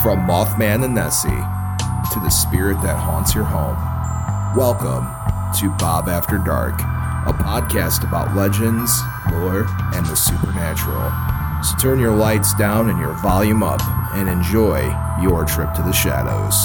From Mothman and Nessie to the spirit that haunts your home, welcome to Bob After Dark, a podcast about legends, lore, and the supernatural. So turn your lights down and your volume up and enjoy your trip to the shadows.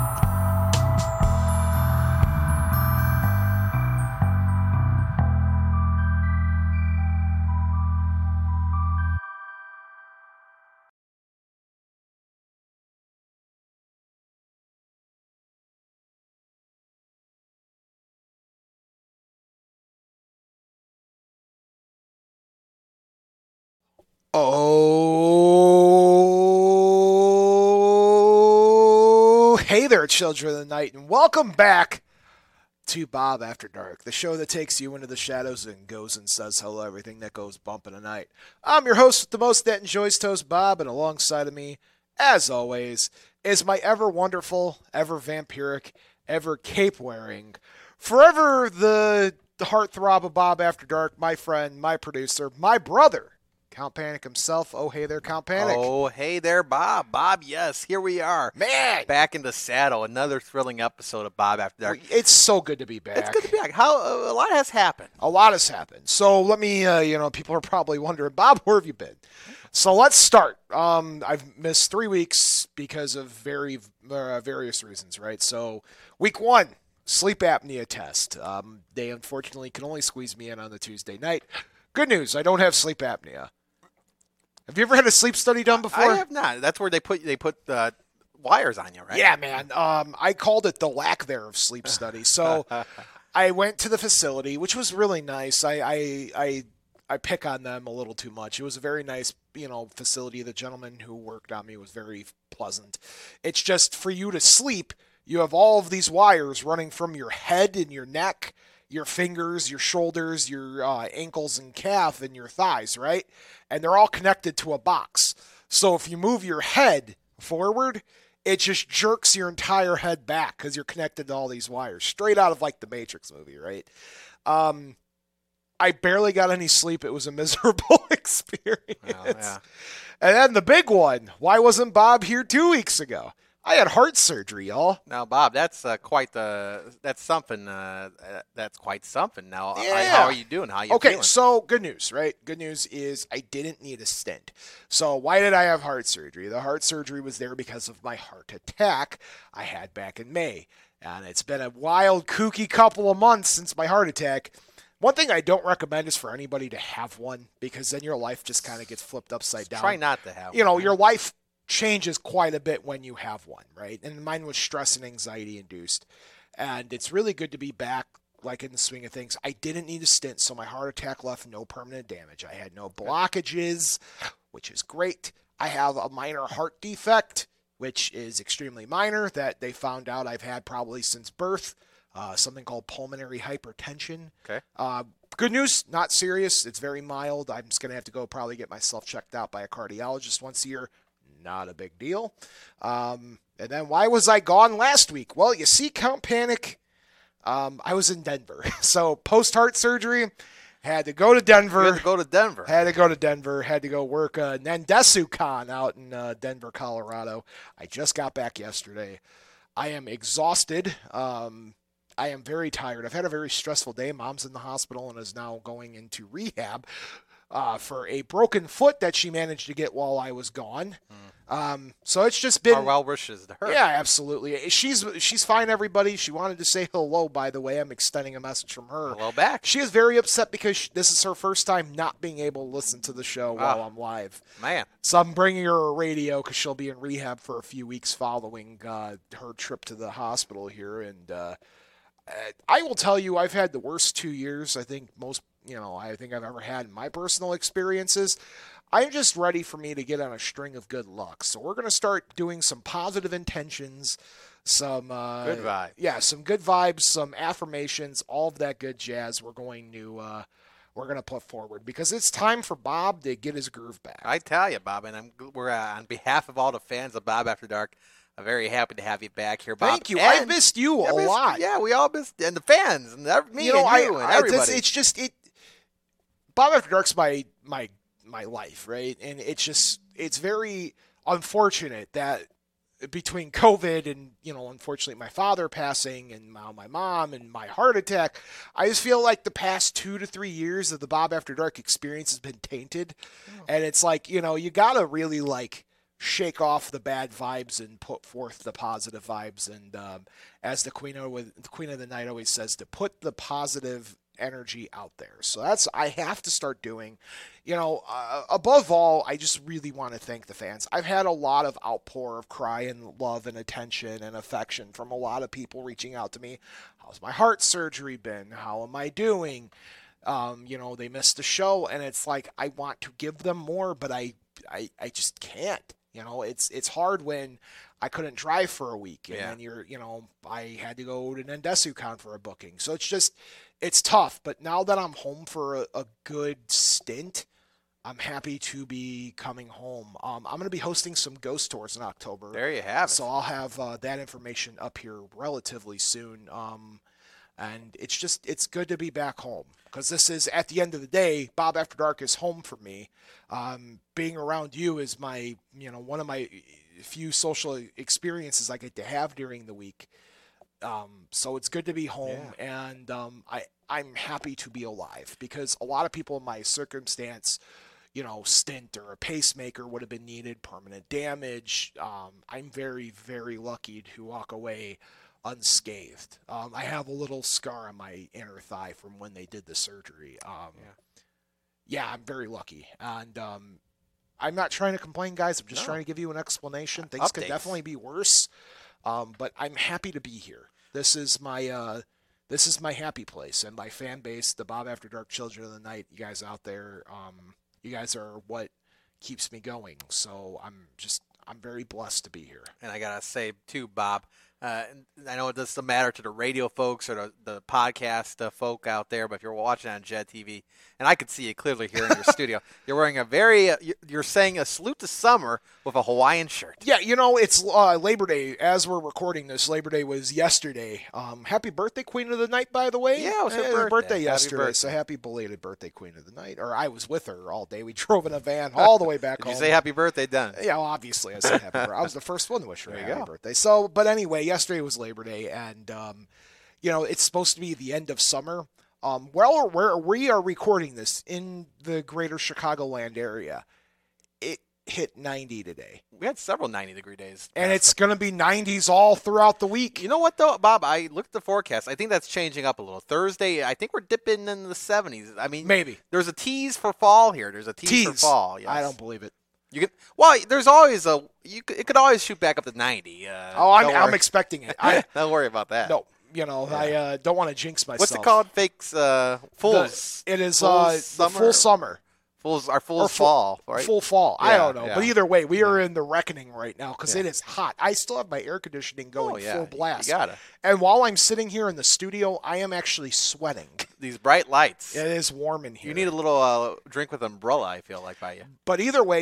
Oh, hey there, children of the night, and welcome back to Bob After Dark, the show that takes you into the shadows and goes and says hello, everything that goes bump in the night. I'm your host with the most that enjoys toast, Bob, and alongside of me, as always, is my ever wonderful, ever vampiric, ever cape-wearing, forever the heartthrob of Bob After Dark, my friend, my producer, my brother, Count Panic himself. Oh, hey there, Count Panic. Oh, hey there, Bob. Bob, yes, here we are. Man! Back in the saddle. Another thrilling episode of Bob After Dark. It's so good to be back. It's good to be back. A lot has happened. A lot has happened. So let me, people are probably wondering, Bob, where have you been? So let's start. I've missed 3 weeks because of various reasons, right? So week 1, sleep apnea test. They unfortunately can only squeeze me in on the Tuesday night. Good news, I don't have sleep apnea. Have you ever had a sleep study done before? I have not. That's where they put wires on you, right? Yeah, man. I called it the lack there of sleep study. So I went to the facility, which was really nice. I pick on them a little too much. It was a very nice, facility. The gentleman who worked on me was very pleasant. It's just for you to sleep, you have all of these wires running from your head and your neck, your fingers, your shoulders, your ankles and calf, and your thighs, right? And they're all connected to a box. So if you move your head forward, it just jerks your entire head back because you're connected to all these wires. Straight out of like the Matrix movie, right? I barely got any sleep. It was a miserable experience. Oh, yeah. And then the big one. Why wasn't Bob here 2 weeks ago? I had heart surgery, y'all. Now, Bob, that's quite something. That's quite something. Now, Yeah. how are you doing? How are you Okay, feeling? so good news, right? Good news is I didn't need a stent. So why did I have heart surgery? The heart surgery was there because of my heart attack I had back in May. And it's been a wild, kooky couple of months since my heart attack. One thing I don't recommend is for anybody to have one because then your life just kind of gets flipped upside down. Try not to have You know, one. your life changes quite a bit when you have one, right? And mine was stress and anxiety induced. And it's really good to be back, like in the swing of things. I didn't need a stent, so my heart attack left no permanent damage. I had no blockages, which is great. I have a minor heart defect, which is extremely minor, that they found out I've had probably since birth, something called pulmonary hypertension. Okay. Good news, not serious. It's very mild. I'm just going to have to go probably get myself checked out by a cardiologist once a year. Not a big deal. And then why was I gone last week? Well, you see, Count Panic, I was in Denver. So post-heart surgery, had to go to Denver. You had to go to Denver. Had to go work NandesuCon out in Denver, Colorado. I just got back yesterday. I am exhausted. I am very tired. I've had a very stressful day. Mom's in the hospital and is now going into rehab for a broken foot that she managed to get while I was gone. So it's just been... Our well wishes to her. Yeah, absolutely. She's fine, everybody. She wanted to say hello, by the way. I'm extending a message from her. Hello back. She is very upset because this is her first time not being able to listen to the show while I'm live. Man. So I'm bringing her a radio because she'll be in rehab for a few weeks following her trip to the hospital here. And I will tell you, I've had the worst 2 years I think I've ever had in my personal experiences. I'm just ready for me to get on a string of good luck. So we're going to start doing some positive intentions, some Good vibe. Yeah, some good vibes, some affirmations, all of that good jazz we're going to put forward because it's time for Bob to get his groove back. I tell you, Bob, and we're on behalf of all the fans of Bob After Dark, I'm very happy to have you back here, Bob. Thank you. And I missed you a lot. Yeah, we all missed, and the fans, and me and everybody. It's just Bob After Dark's my life, right? And it's very unfortunate that between COVID and, unfortunately my father passing and now my mom and my heart attack, I just feel like the past 2 to 3 years of the Bob After Dark experience has been tainted. And it's like, you got to really like shake off the bad vibes and put forth the positive vibes. And as the Queen of the Night always says, to put the positive energy out there. So that's I have to start doing. Above all, I just really want to thank the fans. I've had a lot of outpour of cry and love and attention and affection from a lot of people reaching out to me. How's my heart surgery been? How am I doing? They missed the show, and it's like I want to give them more, but I just can't. It's hard when I couldn't drive for a week, and then I had to go to Nendesucon for a booking. So it's tough. But now that I'm home for a good stint, I'm happy to be coming home. I'm going to be hosting some ghost tours in October. There you have it. So I'll have that information up here relatively soon. And it's good to be back home, because this is, at the end of the day, Bob After Dark is home for me. Being around you is my, one of my few social experiences I get to have during the week. So it's good to be home, and I'm happy to be alive, because a lot of people in my circumstance, stint or a pacemaker would have been needed, permanent damage. I'm very, very lucky to walk away unscathed. I have a little scar on my inner thigh from when they did the surgery. I'm very lucky. And I'm not trying to complain, guys. I'm just trying to give you an explanation. Things could definitely be worse. But I'm happy to be here. This is my happy place, and my fan base, the Bob After Dark Children of the Night, you guys out there, you guys are what keeps me going. So I'm very blessed to be here. And I gotta say too, Bob, I know it doesn't matter to the radio folks or the podcast folk out there, but if you're watching on Jet TV, and I could see you clearly here in your studio, you're wearing you're saying a salute to summer with a Hawaiian shirt. Yeah, it's Labor Day. As we're recording this, Labor Day was yesterday. Happy birthday, Queen of the Night, by the way. Yeah, it was her birthday yesterday. Happy birthday. So happy belated birthday, Queen of the Night. Or I was with her all day. We drove in a van all the way back home. Did you say happy birthday, Dennis? Yeah, well, obviously I said happy birthday. I was the first one to wish her a happy go. birthday. So, but anyway, yesterday was Labor Day, and it's supposed to be the end of summer. Where we are recording this in the greater Chicagoland area, it hit 90 today. We had several 90-degree days. And it's going to be 90s all throughout the week. You know what, though, Bob? I looked at the forecast. I think that's changing up a little. Thursday, I think we're dipping in the 70s. I mean, maybe. There's a tease for fall here. There's a tease for fall. Yes. I don't believe it. There's always it could always shoot back up to 90. I'm expecting it. Don't worry about that. No. I don't want to jinx myself. What's it called? Fakes, fools. It is summer? full summer. Full fall, right? Full fall. Yeah, I don't know. yeah. But either way, we are in the reckoning right now, because it is hot. I still have my air conditioning going full blast. You gotta. And while I'm sitting here in the studio, I am actually sweating. These bright lights. It is warm in here. You need a little drink with umbrella, I feel like, by you. But either way,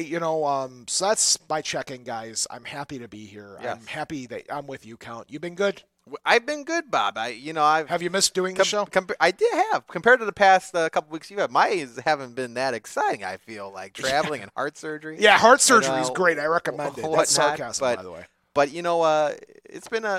so that's my check-in, guys. I'm happy to be here. Yes. I'm happy that I'm with you, Count. You been good? I've been good, Bob. Have you missed doing the show? I did have. Compared to the past couple weeks you have, mine haven't been that exciting, I feel like. Traveling and heart surgery. Yeah, heart surgery is great. I recommend it. That's sarcasm, by the way. But, it's been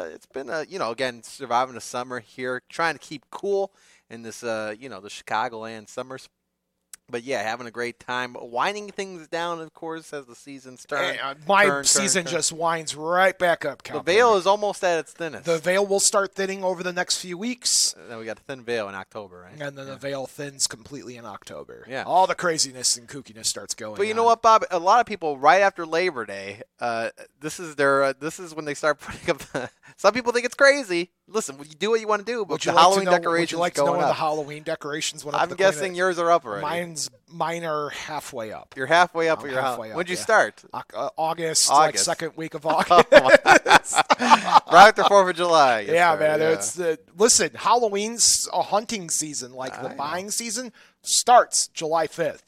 again, surviving the summer here, trying to keep cool in this, the Chicagoland summers. But, yeah, having a great time. Winding things down, of course, as the seasons turn. My season just winds right back up, Count. The veil is almost at its thinnest. The veil will start thinning over the next few weeks. Then we got the thin veil in October, right? And then the veil thins completely in October. Yeah. All the craziness and kookiness starts going But you know what, Bob? A lot of people, right after Labor Day, this is when they start putting up. Some people think it's crazy. Listen, you do what you want to do, but the Halloween decorations would you like to know when up. the Halloween decorations went up? I'm guessing yours are up already. Mine are halfway up. You're halfway up. When'd you start? August, like second week of August. Right after 4th of July. Yes, man. Yeah. It's listen, Halloween's a hunting season. Like the buying season starts July 5th.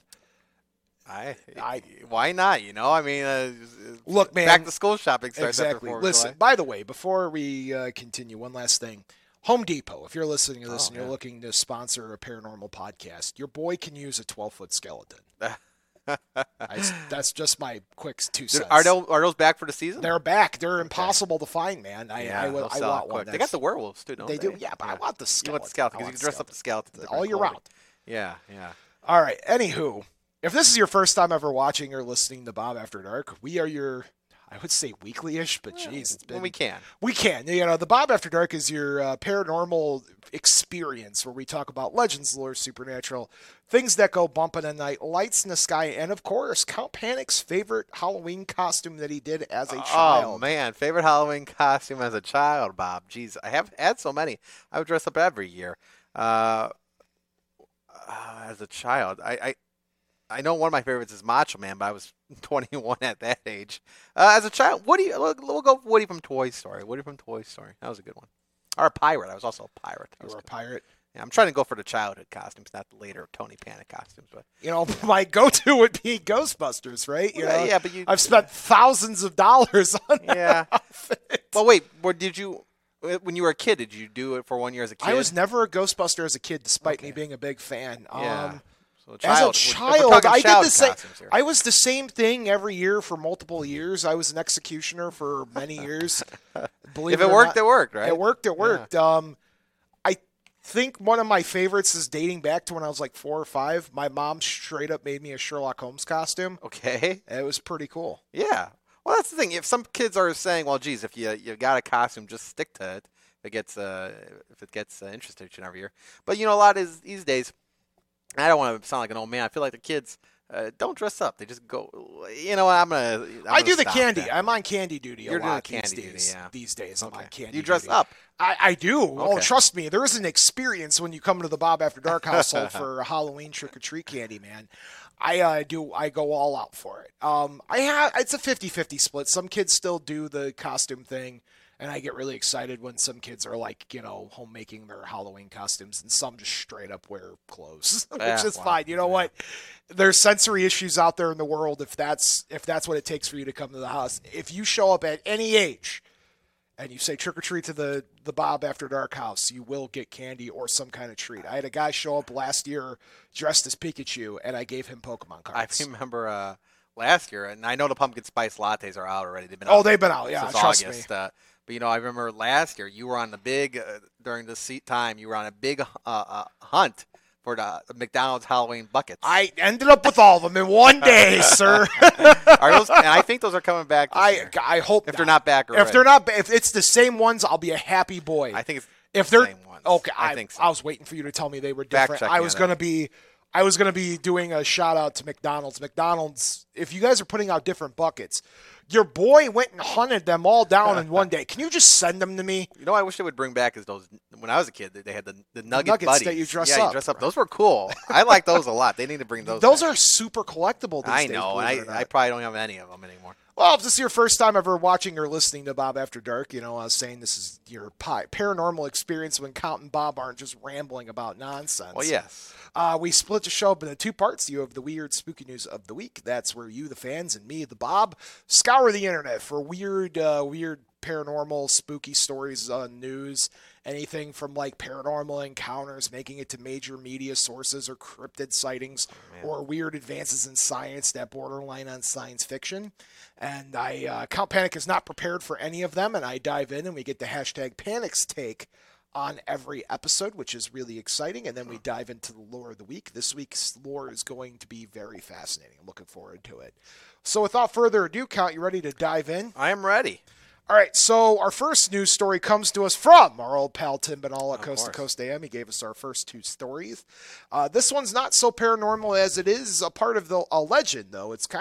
Why not? Look, man. Back to school shopping starts exactly. after 4th of Listen, July. by the way, before we continue, one last thing. Home Depot, if you're listening to this and you're looking to sponsor a paranormal podcast, your boy can use a 12-foot skeleton. That's just my quick 2 cents. Are those back for the season? They're back. They're impossible to find, man. I want one. They got the werewolves too, don't they? They do, yeah, but I want the skeleton. You want the skeleton because you can dress up the skeleton all year round. Yeah, yeah. All right. Anywho, if this is your first time ever watching or listening to Bob After Dark, we are your, I would say weekly-ish, but geez, it's been. When we can. We can. You know, the Bob After Dark is your paranormal experience where we talk about legends, lore, supernatural, things that go bump in the night, lights in the sky, and of course, Count Panic's favorite Halloween costume that he did as a child. Oh, man. Favorite Halloween costume as a child, Bob. Jeez, I have had so many. I would dress up every year. As a child, I know one of my favorites is Macho Man, but I was 21 at that age. As a child, Woody, we'll go Woody from Toy Story. Woody from Toy Story. That was a good one. Or a pirate. I was also a pirate. You were a pirate? Yeah, I'm trying to go for the childhood costumes, not the later Tony Panic costumes. But you know, my go-to would be Ghostbusters, right? You know, yeah, but I've spent thousands of dollars on that outfit. Well, wait, did you? When you were a kid, did you do it for 1 year as a kid? I was never a Ghostbuster as a kid, despite me being a big fan. Yeah. As a child, I did the same. I was the same thing every year for multiple years. I was an executioner for many years. If it worked, it worked, right? It worked. Yeah. I think one of my favorites is dating back to when I was like 4 or 5. My mom straight up made me a Sherlock Holmes costume. Okay. It was pretty cool. Yeah. Well, that's the thing. If some kids are saying, "Well, geez, if you got a costume, just stick to it." If it gets interested each and every year. But you know, a lot is these days. I don't want to sound like an old man. I feel like the kids don't dress up. They just go. You know, I do the candy. That. I'm on candy duty You're a lot doing these candy days. duty, yeah. These days, I'm on candy. You dress duty. up. I do. Okay. Oh, trust me, there is an experience when you come to the Bob After Dark household for Halloween trick or treat candy, man. I go all out for it. It's a 50-50 split. Some kids still do the costume thing, and I get really excited when some kids are like, you know, homemaking their Halloween costumes, and some just straight up wear clothes, which is fine. You know what? There's sensory issues out there in the world. If that's what it takes for you to come to the house, if you show up at any age and you say trick or treat to the Bob After Dark house, you will get candy or some kind of treat. I had a guy show up last year dressed as Pikachu, and I gave him Pokemon cards. I remember last year, and I know the pumpkin spice lattes are out already. They've been out. Yeah, since trust August. me. But you know, I remember last year you were on the big during the seat time. You were on a big hunt for the McDonald's Halloween buckets. I ended up with all of them in one day, sir. Are those? And I think those are coming back this year. I hope if they're not back already. If they're not, if it's the same ones, I'll be a happy boy. I think it's if the they're same ones. Okay, I think so. I was waiting for you to tell me they were different. I was gonna be doing a shout out to McDonald's. McDonald's, if you guys are putting out different buckets, your boy went and hunted them all down in one day. Can you just send them to me? You know, I wish they would bring back is those. When I was a kid, they had the Nuggets buddies that you dress up. up. You dress up. Those were cool. I like those a lot. They need to bring those. Those back. are super collectible these days. I know. I probably don't have any of them anymore. Well, if this is your first time ever watching or listening to Bob After Dark, you know, I was saying this is your paranormal experience when Count and Bob aren't just rambling about nonsense. Well, yes. We split the show up into 2 parts. You have the weird, spooky news of the week. That's where you, the fans, and me, the Bob, scour the internet for weird paranormal, spooky stories on news. Anything from like paranormal encounters making it to major media sources or cryptid sightings or weird advances in science that borderline on science fiction. And Count Panic is not prepared for any of them, and I dive in and we get the hashtag Panic's take on every episode, which is really exciting. And then we dive into the lore of the week. This week's lore is going to be very fascinating. I'm looking forward to it. So without further ado, Count, you ready to dive in? I am ready. All right, so our first news story comes to us from our old pal Tim Benalla at Coast to Coast AM. He gave us our first 2 stories. This one's not so paranormal as it is a part of a legend, though. It's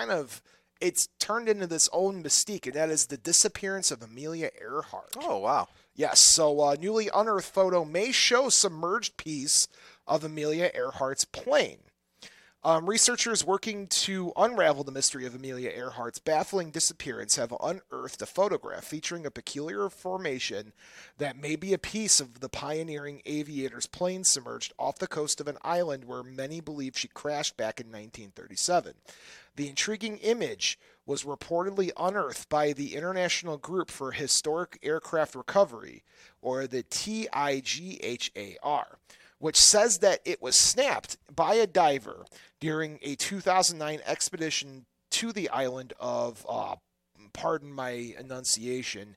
turned into this own mystique, and that is the disappearance of Amelia Earhart. Oh, wow. Yes, so newly unearthed photo may show submerged piece of Amelia Earhart's plane. Researchers working to unravel the mystery of Amelia Earhart's baffling disappearance have unearthed a photograph featuring a peculiar formation that may be a piece of the pioneering aviator's plane submerged off the coast of an island where many believe she crashed back in 1937. The intriguing image was reportedly unearthed by the International Group for Historic Aircraft Recovery, or the TIGHAR, which says that it was snapped by a diver during a 2009 expedition to the island of, pardon my enunciation,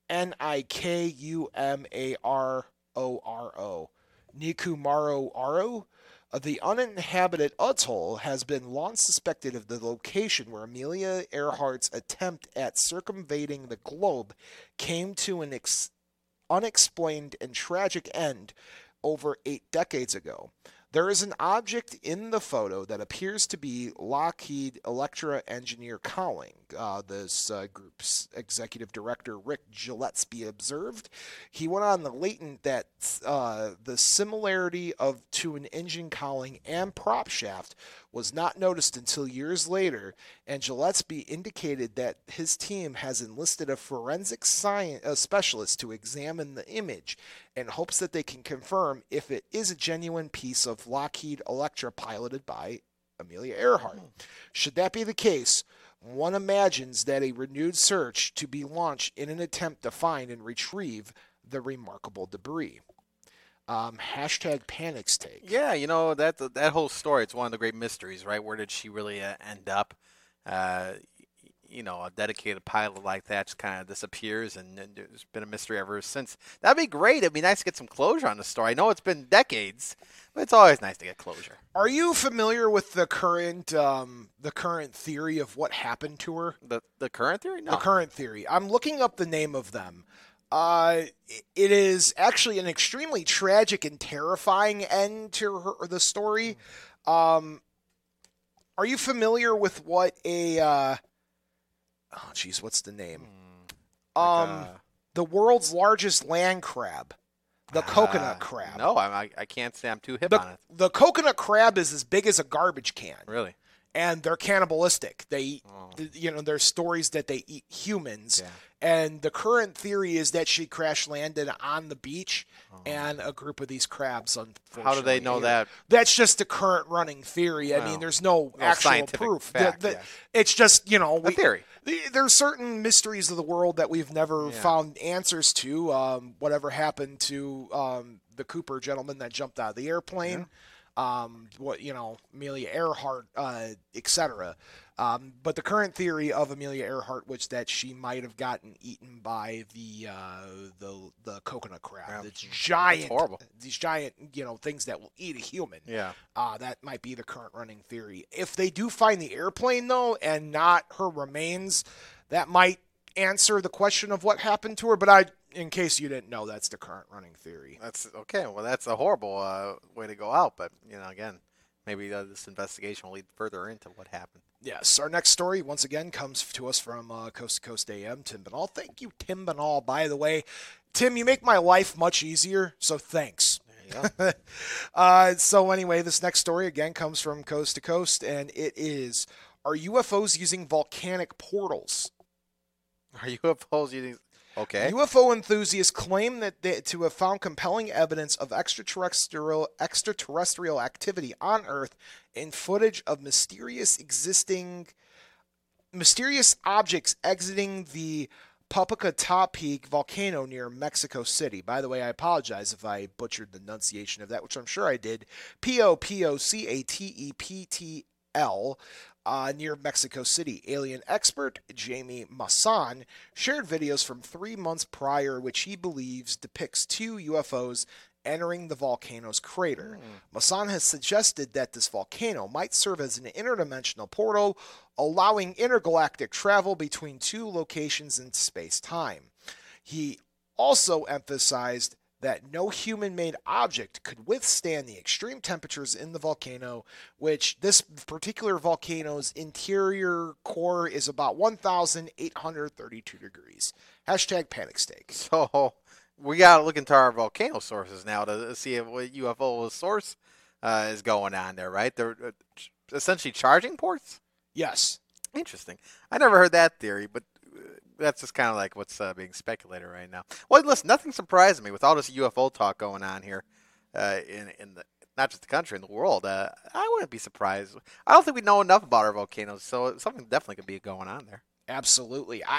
Nikumaro, Nikumaro. The uninhabited atoll has been long suspected of the location where Amelia Earhart's attempt at circumventing the globe came to an unexplained and tragic end over 8 decades ago. There is an object in the photo that appears to be Lockheed Electra engineer Cowling. This group's executive director, Rick Gillespie, observed. He went on the latent that the similarity to an engine cowling and prop shaft was not noticed until years later, and Gillespie indicated that his team has enlisted a forensic specialist to examine the image in hopes that they can confirm if it is a genuine piece of Lockheed Electra piloted by Amelia Earhart. Should that be the case, one imagines that a renewed search to be launched in an attempt to find and retrieve the remarkable debris. Hashtag Panic's take. Yeah, that whole story, it's one of the great mysteries, right? Where did she really end up? A dedicated pilot like that just kind of disappears, and there's been a mystery ever since. That'd be great. It'd be nice to get some closure on the story. I know it's been decades, but it's always nice to get closure. Are you familiar with the current theory of what happened to her? The current theory? No. The current theory. I'm looking up the name of them. It is actually an extremely tragic and terrifying end to the story. Are you familiar with what what's the name? The world's largest land crab, the coconut crab. No, I can't say I'm too hip on it. The coconut crab is as big as a garbage can. Really? And they're cannibalistic. They eat, there's stories that they eat humans. Yeah. And the current theory is that she crash landed on the beach, and a group of these crabs, unfortunately. How do they know that? That's just the current running theory. I mean, there's no actual proof. Fact, It's just, a theory. There's certain mysteries of the world that we've never found answers to. Whatever happened to the Cooper gentleman that jumped out of the airplane. Yeah. Amelia Earhart, etc. But the current theory of Amelia Earhart was that she might have gotten eaten by the coconut crab. Yeah. It's giant. That's horrible. These giant, things that will eat a human. Yeah. That might be the current running theory. If they do find the airplane though, and not her remains, that might answer the question of what happened to her. But in case you didn't know, that's the current running theory. That's okay. Well, that's a horrible way to go out. But again, maybe this investigation will lead further into what happened. Yes. Our next story, once again, comes to us from Coast to Coast AM, Tim Banal. Thank you, Tim Banal. By the way, Tim, you make my life much easier, so thanks. There you go. So anyway, this next story, again, comes from Coast to Coast, and it is, are UFOs using volcanic portals? Are UFOs using... Okay. UFO enthusiasts claim to have found compelling evidence of extraterrestrial activity on Earth in footage of mysterious objects exiting the Popocatépetl volcano near Mexico City. By the way, I apologize if I butchered the enunciation of that, which I'm sure I did. Popocatépetl. Near Mexico City. Alien expert Jamie Masson shared videos from 3 months prior, which he believes depicts 2 UFOs entering the volcano's crater. Masson has suggested that this volcano might serve as an interdimensional portal, allowing intergalactic travel between 2 locations in space-time. He also emphasized that no human-made object could withstand the extreme temperatures in the volcano, which this particular volcano's interior core is about 1,832 degrees. Hashtag panic steak. So we got to look into our volcano sources now to see what UFO source is going on there, right? They're essentially charging ports? Yes. Interesting. I never heard that theory, but that's just kind of like what's being speculated right now. Well, listen, nothing surprised me with all this UFO talk going on here in the, not just the country, in the world. I wouldn't be surprised. I don't think we know enough about our volcanoes, so something definitely could be going on there. Absolutely.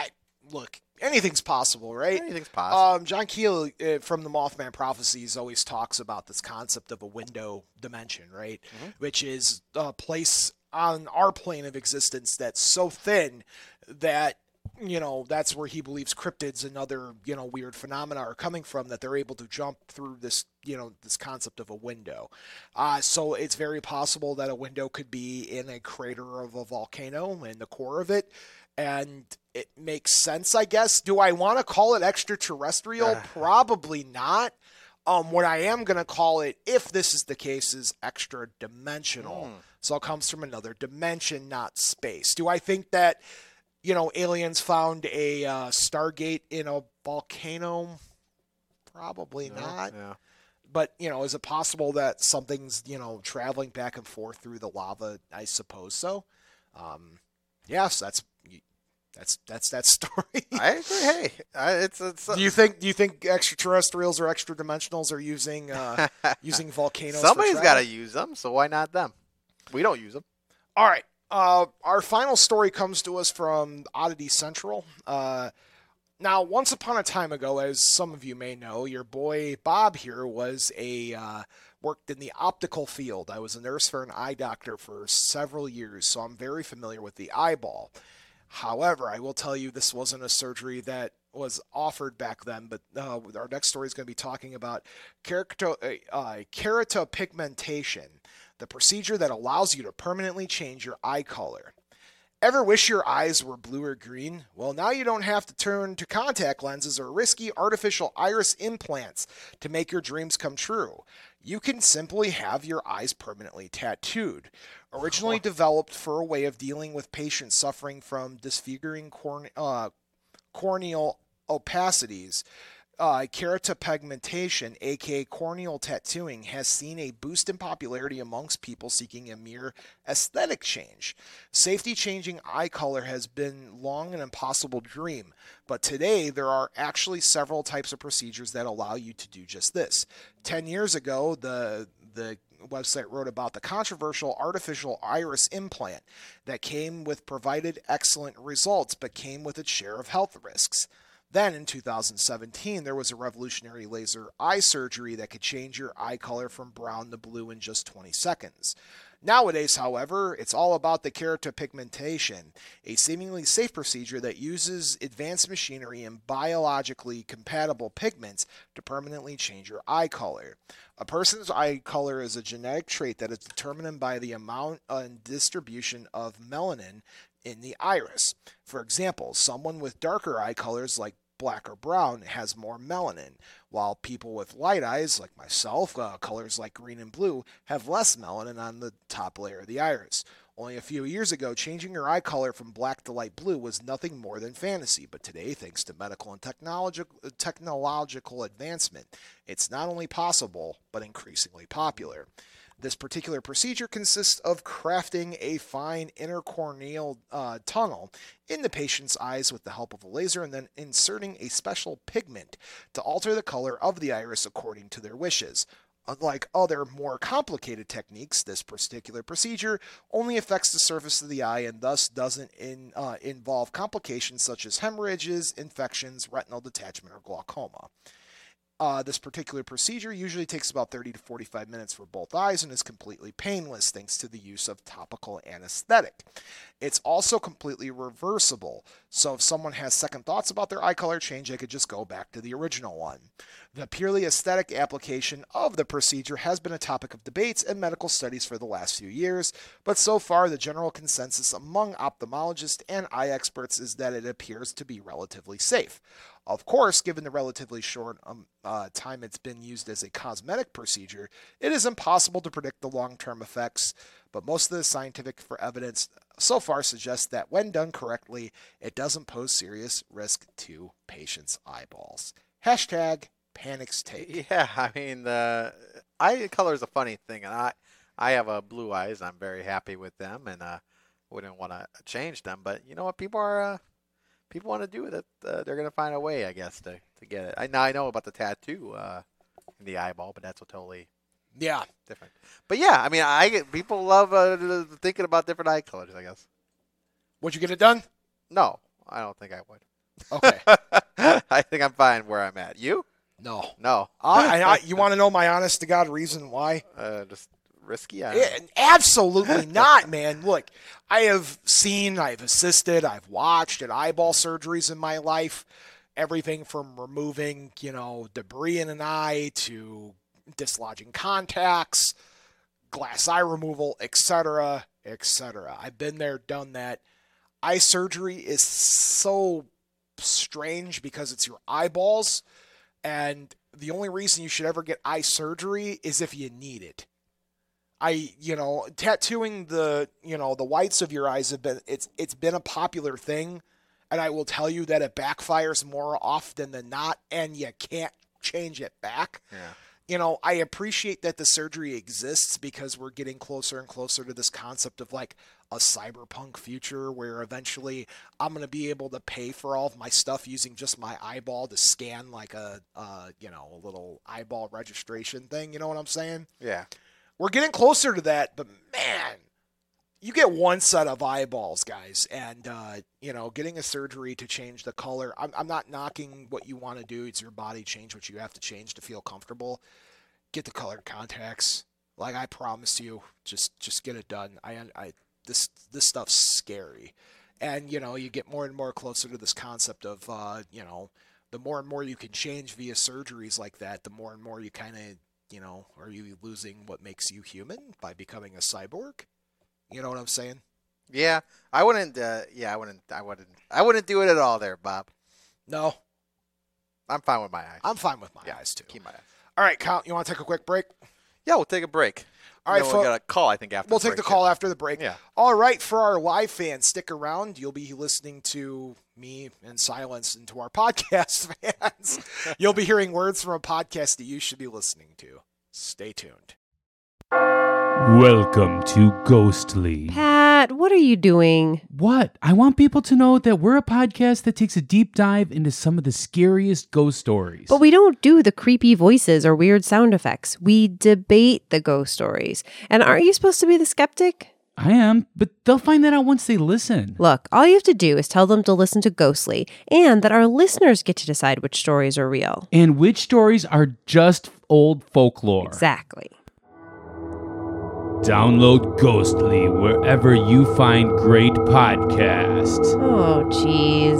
look, anything's possible, right? Anything's possible. John Keel from the Mothman Prophecies always talks about this concept of a window dimension, right? Which is a place on our plane of existence that's so thin that, that's where he believes cryptids and other, weird phenomena are coming from, that they're able to jump through this, this concept of a window. So it's very possible that a window could be in a crater of a volcano in the core of it. And it makes sense, I guess. Do I want to call it extraterrestrial? Probably not. What I am going to call it, if this is the case, is extra dimensional. So it comes from another dimension, not space. Do I think that, aliens found a Stargate in a volcano? Probably not. Yeah. But, is it possible that something's, traveling back and forth through the lava? I suppose so. Yes, that's that story. I agree. Hey, it's Do you think extraterrestrials or extra dimensionals are using using volcanoes? Somebody's got to use them, so why not them? We don't use them. All right. Our final story comes to us from Oddity Central. Now, once upon a time ago, as some of you may know, your boy Bob here was worked in the optical field. I was a nurse for an eye doctor for several years, so I'm very familiar with the eyeball. However, I will tell you this wasn't a surgery that was offered back then, but our next story is going to be talking about keratopigmentation, the procedure that allows you to permanently change your eye color. Ever wish your eyes were blue or green? Well, now you don't have to turn to contact lenses or risky artificial iris implants to make your dreams come true. You can simply have your eyes permanently tattooed. Originally developed for a way of dealing with patients suffering from disfiguring corneal opacities, keratopigmentation, aka corneal tattooing, has seen a boost in popularity amongst people seeking a mere aesthetic change. Safety changing eye color has been long an impossible dream, but today there are actually several types of procedures that allow you to do just this. 10 years ago, the website wrote about the controversial artificial iris implant that provided excellent results, but came with its share of health risks. Then in 2017, there was a revolutionary laser eye surgery that could change your eye color from brown to blue in just 20 seconds. Nowadays, however, it's all about the keratopigmentation, a seemingly safe procedure that uses advanced machinery and biologically compatible pigments to permanently change your eye color. A person's eye color is a genetic trait that is determined by the amount and distribution of melanin in the iris. For example, someone with darker eye colors like black or brown has more melanin, while people with light eyes like myself, colors like green and blue, have less melanin on the top layer of the iris. Only a few years ago, changing your eye color from black to light blue was nothing more than fantasy, but today, thanks to medical and technological advancement, it's not only possible, but increasingly popular. This particular procedure consists of crafting a fine intercorneal tunnel in the patient's eyes with the help of a laser and then inserting a special pigment to alter the color of the iris according to their wishes. Unlike other more complicated techniques, this particular procedure only affects the surface of the eye and thus doesn't involve complications such as hemorrhages, infections, retinal detachment, or glaucoma. This particular procedure usually takes about 30 to 45 minutes for both eyes and is completely painless thanks to the use of topical anesthetic. It's also completely reversible, so if someone has second thoughts about their eye color change, they could just go back to the original one. The purely aesthetic application of the procedure has been a topic of debates and medical studies for the last few years, but so far the general consensus among ophthalmologists and eye experts is that it appears to be relatively safe. Of course, given the relatively short time it's been used as a cosmetic procedure, it is impossible to predict the long-term effects, but most of the scientific evidence so far suggests that when done correctly, it doesn't pose serious risk to patients' eyeballs. #Panic's Take. Yeah, I mean, the eye color is a funny thing, and I have blue eyes. I'm very happy with them, and wouldn't want to change them. But you know what? People want to do it. They're going to find a way, I guess, to get it. I know about the tattoo in the eyeball, but that's totally different. But yeah, I mean, people love thinking about different eye colors, I guess. Would you get it done? No, I don't think I would. Okay. I think I'm fine where I'm at. You? No. No. You want to know my honest to God reason why? Just risky? Absolutely not, man. Look, I've assisted, I've watched at eyeball surgeries in my life. Everything from removing, debris in an eye to dislodging contacts, glass eye removal, etc., etc. I've been there, done that. Eye surgery is so strange because it's your eyeballs, and the only reason you should ever get eye surgery is if you need it. Tattooing the whites of your eyes it's been a popular thing, and I will tell you that it backfires more often than not, and you can't change it back. Yeah. I appreciate that the surgery exists because we're getting closer and closer to this concept of like a cyberpunk future where eventually I'm going to be able to pay for all of my stuff using just my eyeball to scan like a little eyeball registration thing. You know what I'm saying? Yeah. We're getting closer to that, but man, you get one set of eyeballs, guys, and getting a surgery to change the color. I'm not knocking what you want to do. It's your body. Change what you have to change to feel comfortable. Get the colored contacts. Like I promise you, just get it done. This stuff's scary, and you get more and more closer to this concept of the more and more you can change via surgeries like that, the more and more you kind of are you losing what makes you human by becoming a cyborg? You know what I'm saying? Yeah, I wouldn't. I wouldn't do it at all, there, Bob. No, I'm fine with my eyes. I'm fine with my eyes too. Keep my eyes. All right, Count. You want to take a quick break? Yeah, we'll take a break. All right, we'll get a call. I think after we'll take the call after the break. Yeah. All right, for our live fans, stick around. You'll be listening to me in silence, and to our podcast fans, you'll be hearing words from a podcast that you should be listening to. Stay tuned. Welcome to Ghostly. Pat, what are you doing? What? I want people to know that we're a podcast that takes a deep dive into some of the scariest ghost stories. But we don't do the creepy voices or weird sound effects. We debate the ghost stories. And aren't you supposed to be the skeptic? I am, but they'll find that out once they listen. Look, all you have to do is tell them to listen to Ghostly, and that our listeners get to decide which stories are real. And which stories are just old folklore. Exactly. Download Ghostly wherever you find great podcasts. Oh, jeez.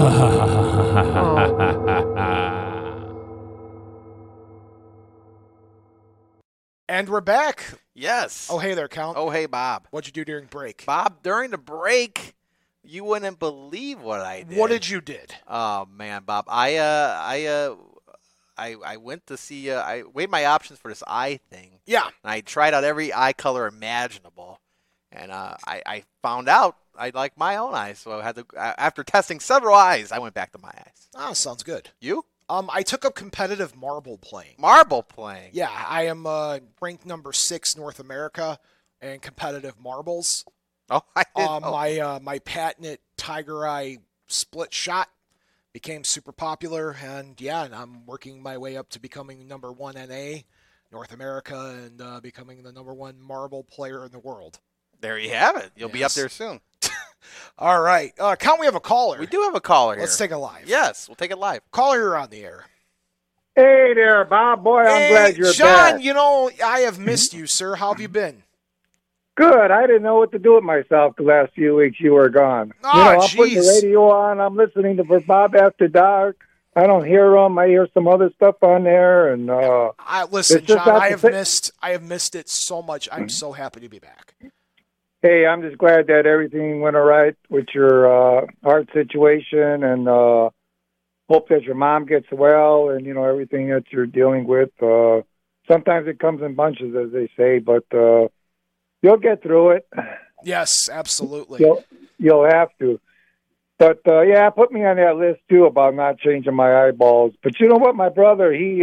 And we're back. Yes. Oh, hey there, Count. Oh, hey, Bob. What'd you do during break? Bob, during the break, you wouldn't believe what I did. What did you did? Oh man, Bob, I went to see. I weighed my options for this eye thing. Yeah. And I tried out every eye color imaginable, and I found out I like my own eyes. So I had to. After testing several eyes, I went back to my eyes. Ah, sounds good. You? I took up competitive marble playing. Marble playing. Yeah, I am ranked number 6 North America in competitive marbles. Oh, I didn't know. My patented Tiger Eye split shot became super popular, and I'm working my way up to becoming number 1 NA North America and becoming the number 1 marble player in the world. There you have it. You'll be up there soon. All right. Count, we have a caller. We do have a caller here. Let's take it live. Yes, we'll take it live. Caller, you're on the air. Hey there, Bob. Boy, I'm glad you're John, back. I have missed you, sir. How have you been? Good. I didn't know what to do with myself the last few weeks you were gone. Oh, I'm putting the radio on. I'm listening to Bob After Dark. I don't hear them. I hear some other stuff on there. And listen, John, I have missed it so much. I'm so happy to be back. Hey, I'm just glad that everything went all right with your heart situation, and hope that your mom gets well, and everything that you're dealing with. Sometimes it comes in bunches, as they say, but you'll get through it. Yes, absolutely. You'll have to. But put me on that list too about not changing my eyeballs. But you know what, my brother, he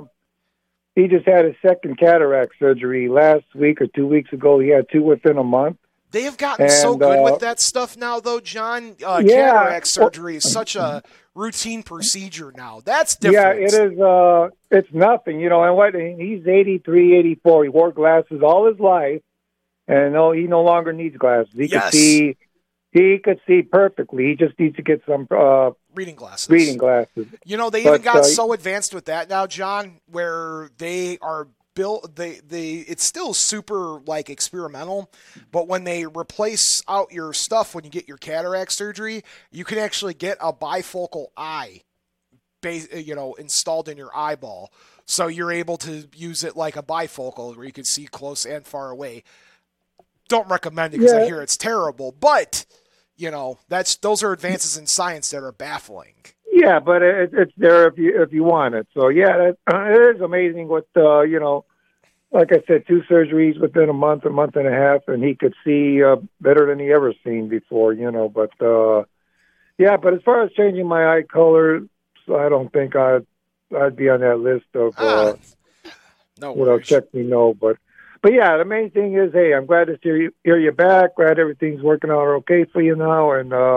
just had his second cataract surgery last week or 2 weeks ago. He had 2 within a month. They have gotten so good with that stuff now, though, John. Cataract surgery is such a routine procedure now. That's different. Yeah, it is. It's nothing, And he's 83, 84. He wore glasses all his life, and he no longer needs glasses. He can see he could see perfectly. He just needs to get some reading glasses. You know, they even got so advanced with that now, John, where they are built. They it's still super like experimental, but when they replace out your stuff when you get your cataract surgery, you can actually get a bifocal eye, installed in your eyeball. So you're able to use it like a bifocal where you can see close and far away. Don't recommend it because I hear it's terrible, but those are advances in science that are baffling. Yeah, but it's there if you want it. So yeah, it is amazing what like I said, 2 surgeries within a month and a half, and he could see better than he ever seen before. But but as far as changing my eye color, I don't think I'd be on that list of check me no. But yeah, the main thing is, hey, I'm glad to hear you back. Glad everything's working out okay for you now,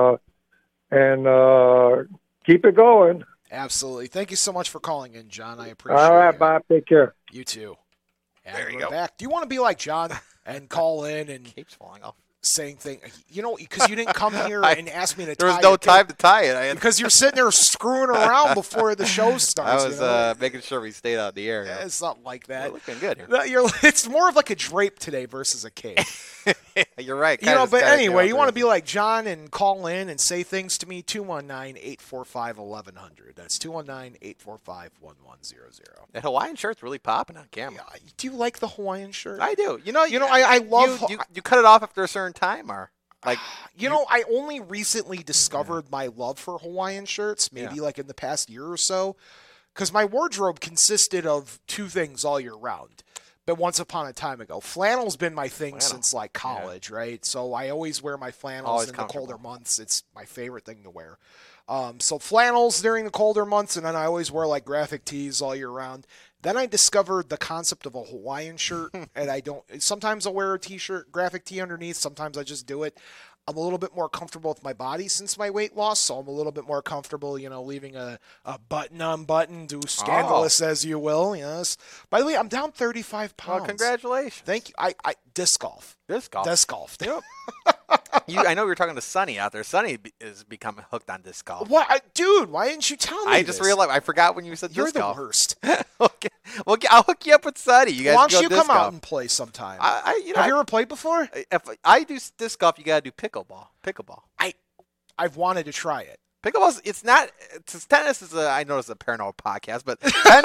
and keep it going. Absolutely. Thank you so much for calling in, John. I appreciate it. All right, Bob. Take care. You too. And there you we're go. Back. Do you want to be like John and call in and Keeps falling off. saying things? Because you didn't come here and ask me to tie There was no your time to tie it. because you're sitting there screwing around before the show starts. I was making sure we stayed out the area. It's not like that. We're looking good here. It's more of like a drape today versus a cape. You're right. But anyway, you want to be like John and call in and say things to me, 219-845-1100. That's 219-845-1100. That Hawaiian shirt's really popping on camera. Yeah, do you like the Hawaiian shirt? I do. I love... You cut it off after a certain time, or like... I only recently discovered my love for Hawaiian shirts, maybe like in the past year or so, because my wardrobe consisted of 2 things all year round. But once upon a time ago, flannel's been my thing since like college, right? So I always wear my flannels in the colder months. It's my favorite thing to wear. So flannels during the colder months, and then I always wear like graphic tees all year round. Then I discovered the concept of a Hawaiian shirt, and sometimes I'll wear a t-shirt, graphic tee underneath. Sometimes I just do it. I'm a little bit more comfortable with my body since my weight loss, so I'm a little bit more comfortable, leaving a button unbuttoned, do scandalous as you will. Yes. By the way, I'm down 35 pounds. Well, congratulations. Thank you. I disc golf. Disc golf. Yep. I know we were talking to Sonny out there. Sonny is becoming hooked on disc golf. What, dude? Why didn't you tell me? I just realized. I forgot when you said You're disc golf. You're the worst. Okay. Well, I'll hook you up with Sonny. You guys Why go don't you disc come golf. out and play sometime? Have you ever played before? If I do disc golf, you got to do pickleball. I've wanted to try it. Pickleball, tennis is I know it's a paranormal podcast, but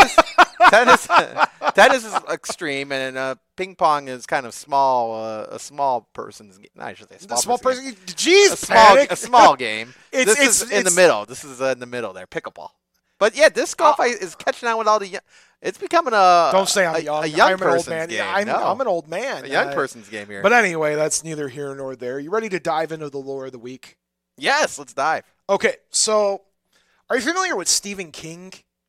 tennis is extreme, and ping pong is kind of small, a small person's game. I should say small person. Game. Jeez, a small game. This is in the middle. This is in the middle there, pickleball. But yeah, disc golf is catching on with all the. It's becoming Don't say I'm young. A young I'm an old man. game. Yeah, I'm an old man. A young person's game here. But anyway, that's neither here nor there. You ready to dive into the lore of the week? Yes, let's dive. Okay, so are you familiar with Stephen King?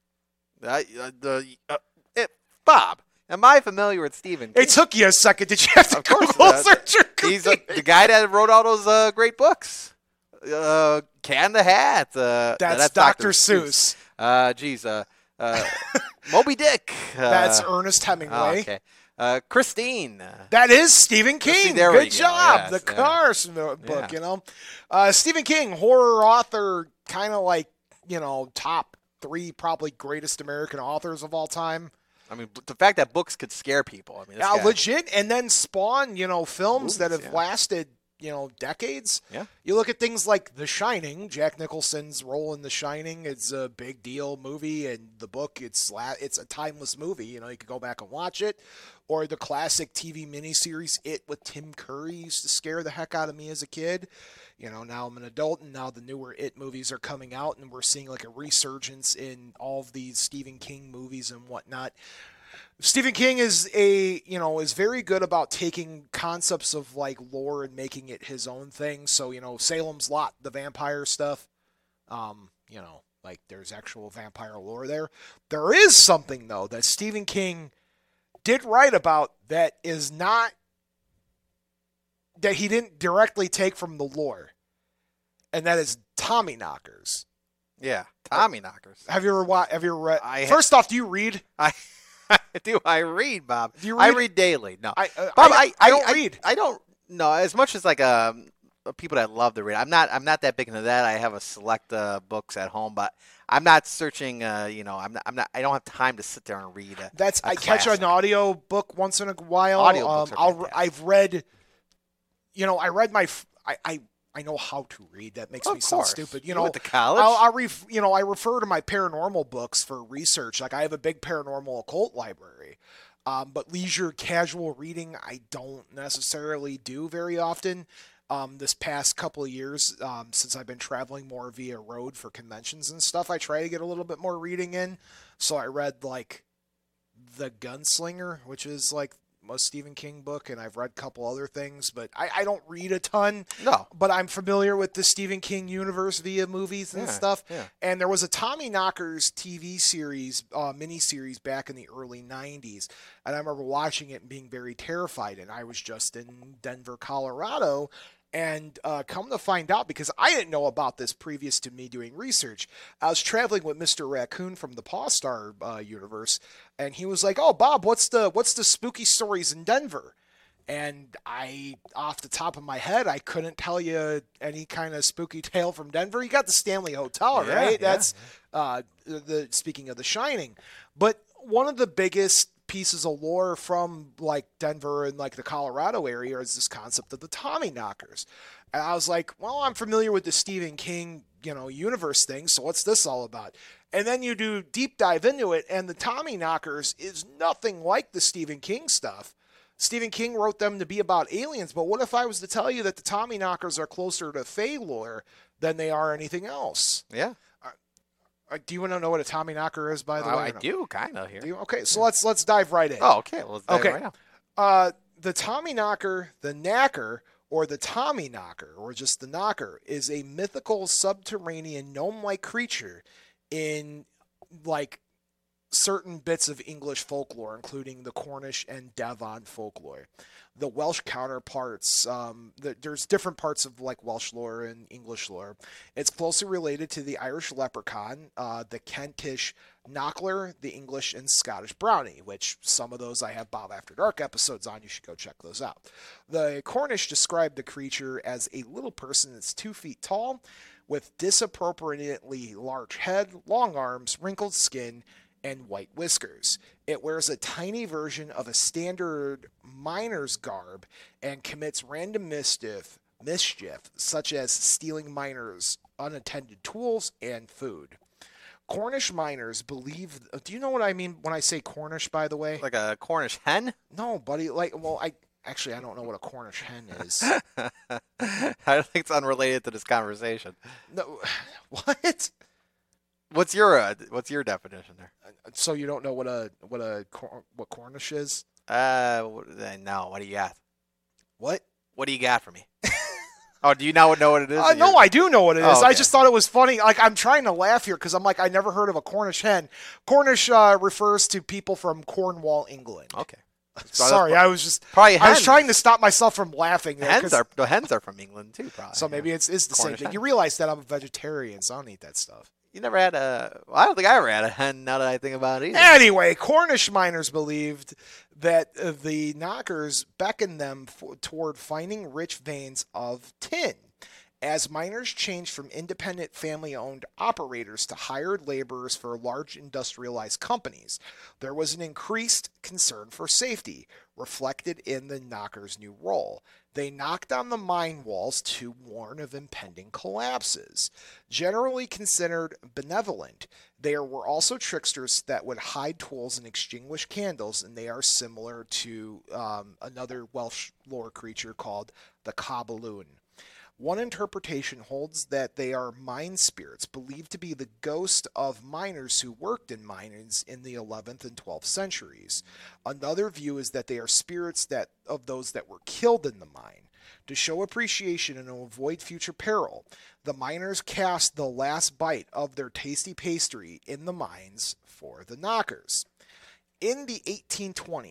Bob, am I familiar with Stephen King? It took you a second. Did you have to Google search your He's the guy that wrote all those great books. Cat in the Hat. That's Dr. Seuss. Moby Dick. That's Ernest Hemingway. Okay. Christine. That is Stephen King. Good job. Yes, the Cars book, Stephen King, horror author, kind of like, top 3 probably greatest American authors of all time. I mean, the fact that books could scare people. I mean, legit. And then spawn, films that have lasted, decades. Yeah. You look at things like The Shining. Jack Nicholson's role in The Shining is a big deal movie, and the book, it's a timeless movie. You could go back and watch it. Or the classic TV miniseries It with Tim Curry used to scare the heck out of me as a kid. Now I'm an adult, and now the newer It movies are coming out, and we're seeing like a resurgence in all of these Stephen King movies and whatnot. Stephen King is very good about taking concepts of like lore and making it his own thing. So, Salem's Lot, the vampire stuff, like there's actual vampire lore there. There is something though that Stephen King did write about that is not, that he didn't directly take from the lore. And that is Tommyknockers. Yeah, Tommyknockers. Have you ever read? First off, do you read? Do I read, Bob? Do you read? I read daily. No, Bob, I don't read. I don't know as much as like people that love to read. I'm not that big into that. I have a select books at home, but I'm not searching. I don't have time to sit there and read. I catch an audio book once in a while. Audiobooks are fantastic. I've read. I read my. I know how to read. That makes me sound stupid. You went to college. I refer to my paranormal books for research. Like I have a big paranormal occult library. But leisure casual reading, I don't necessarily do very often. This past couple of years, since I've been traveling more via road for conventions and stuff, I try to get a little bit more reading in. So I read like The Gunslinger, which is like a Stephen King book, and I've read a couple other things, but I don't read a ton. No. But I'm familiar with the Stephen King universe via movies and stuff. Yeah. And there was a Tommy Knockers TV series, miniseries back in the early 90s. And I remember watching it and being very terrified. And I was just in Denver, Colorado. And come to find out, because I didn't know about this previous to me doing research, I was traveling with Mr. Raccoon from the Paw Star universe, and he was like, "Oh, Bob, what's the spooky stories in Denver?" And I, off the top of my head, I couldn't tell you any kind of spooky tale from Denver. You got the Stanley Hotel, right? That's speaking of The Shining. But one of the biggest pieces of lore from like Denver and like the Colorado area is this concept of the Tommy Knockers. And I was like, well, I'm familiar with the Stephen King, universe thing. So what's this all about? And then you do deep dive into it, and the Tommy Knockers is nothing like the Stephen King stuff. Stephen King wrote them to be about aliens, but what if I was to tell you that the Tommy Knockers are closer to Fae lore than they are anything else? Yeah. Do you want to know what a Tommy Knocker is, by the way? I do, kind of, here. Okay, so let's dive right in. Oh, okay. Well, let's dive right now. The Tommy Knocker, the Knacker, or the Tommy Knocker, or just the Knocker, is a mythical subterranean gnome-like creature in, like, certain bits of English folklore, including the Cornish and Devon folklore. The Welsh counterparts, there's different parts of like Welsh lore and English lore. It's closely related to the Irish leprechaun, the Kentish knockler, the English and Scottish brownie, which some of those I have Bob After Dark episodes on. You should go check those out. The Cornish described the creature as a little person that's 2 feet tall, with disproportionately large head, long arms, wrinkled skin, and white whiskers. It wears a tiny version of a standard miner's garb and commits random mischief, such as stealing miners' unattended tools and food. Cornish miners believe... Do you know what I mean when I say Cornish, by the way? Like a Cornish hen? No, buddy. I don't know what a Cornish hen is. I think it's unrelated to this conversation. No, what? What's your definition there? So you don't know what Cornish is? No. What do you got? What? What do you got for me? Oh, do you now know what it is? No, I do know what it is. Oh, okay. I just thought it was funny. Like, I'm trying to laugh here because I'm like, I never heard of a Cornish hen. Cornish refers to people from Cornwall, England. Okay. Sorry, I was trying to stop myself from laughing. The hens are from England too, probably. So maybe it's the same thing. Hen. You realize that I'm a vegetarian, so I don't eat that stuff. You never had I don't think I ever had a hen, now that I think about it either. Anyway, Cornish miners believed that the Knockers beckoned them toward finding rich veins of tin. As miners changed from independent family-owned operators to hired laborers for large industrialized companies, there was an increased concern for safety, reflected in the Knockers' new role. They knocked on the mine walls to warn of impending collapses. Generally considered benevolent, there were also tricksters that would hide tools and extinguish candles, and they are similar to another Welsh lore creature called the Cabaloon. One interpretation holds that they are mine spirits, believed to be the ghost of miners who worked in mines in the 11th and 12th centuries. Another view is that they are spirits of those that were killed in the mine. To show appreciation and to avoid future peril, the miners cast the last bite of their tasty pastry in the mines for the Knockers. In the 1820s,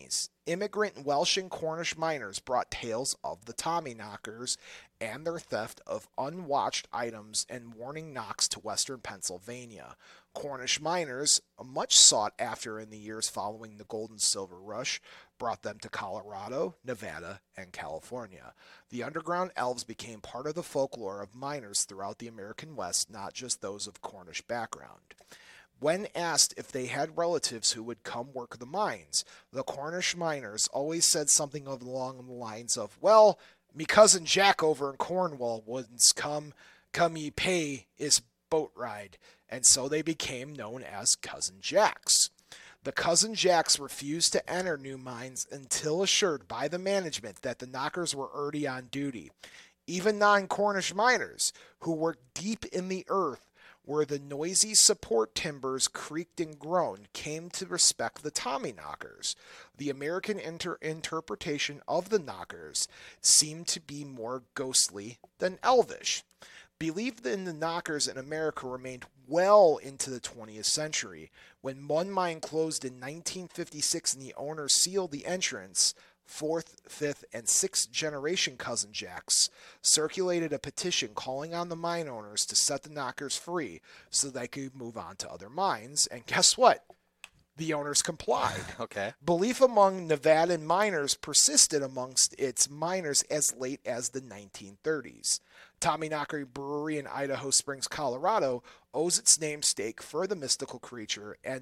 immigrant Welsh and Cornish miners brought tales of the Tommyknockers and their theft of unwatched items and warning knocks to western Pennsylvania. Cornish miners, much sought after in the years following the gold and silver rush, brought them to Colorado, Nevada, and California. The underground elves became part of the folklore of miners throughout the American West, not just those of Cornish background. When asked if they had relatives who would come work the mines, the Cornish miners always said something along the lines of, well, me cousin Jack over in Cornwall once come ye pay is boat ride, and so they became known as Cousin Jacks. The Cousin Jacks refused to enter new mines until assured by the management that the knockers were already on duty. Even non-Cornish miners, who worked deep in the earth where the noisy support timbers creaked and groaned, came to respect the Tommyknockers. The American interpretation of the knockers seemed to be more ghostly than elvish. Belief in the knockers in America remained well into the 20th century. When one mine closed in 1956 and the owner sealed the entrance, fourth, fifth, and sixth generation Cousin Jacks circulated a petition calling on the mine owners to set the knockers free so they could move on to other mines. And guess what? The owners complied. Okay. Belief among Nevadan miners persisted amongst its miners as late as the 1930s. Tommyknocker Brewery in Idaho Springs, Colorado, owes its namesake for the mystical creature and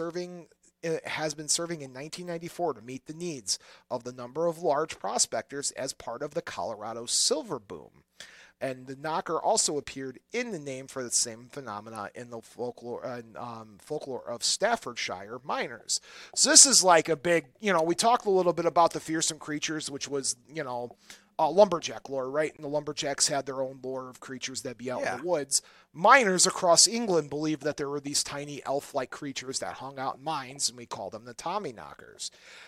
has been serving in 1994 to meet the needs of the number of large prospectors as part of the Colorado silver boom. And the knocker also appeared in the name for the same phenomena in the folklore of Staffordshire miners. So this is like a big, we talked a little bit about the fearsome creatures, which was, lumberjack lore, right? And the lumberjacks had their own lore of creatures that be out in the woods. Miners across England believed that there were these tiny elf-like creatures that hung out in mines, and we call them the Tommyknockers.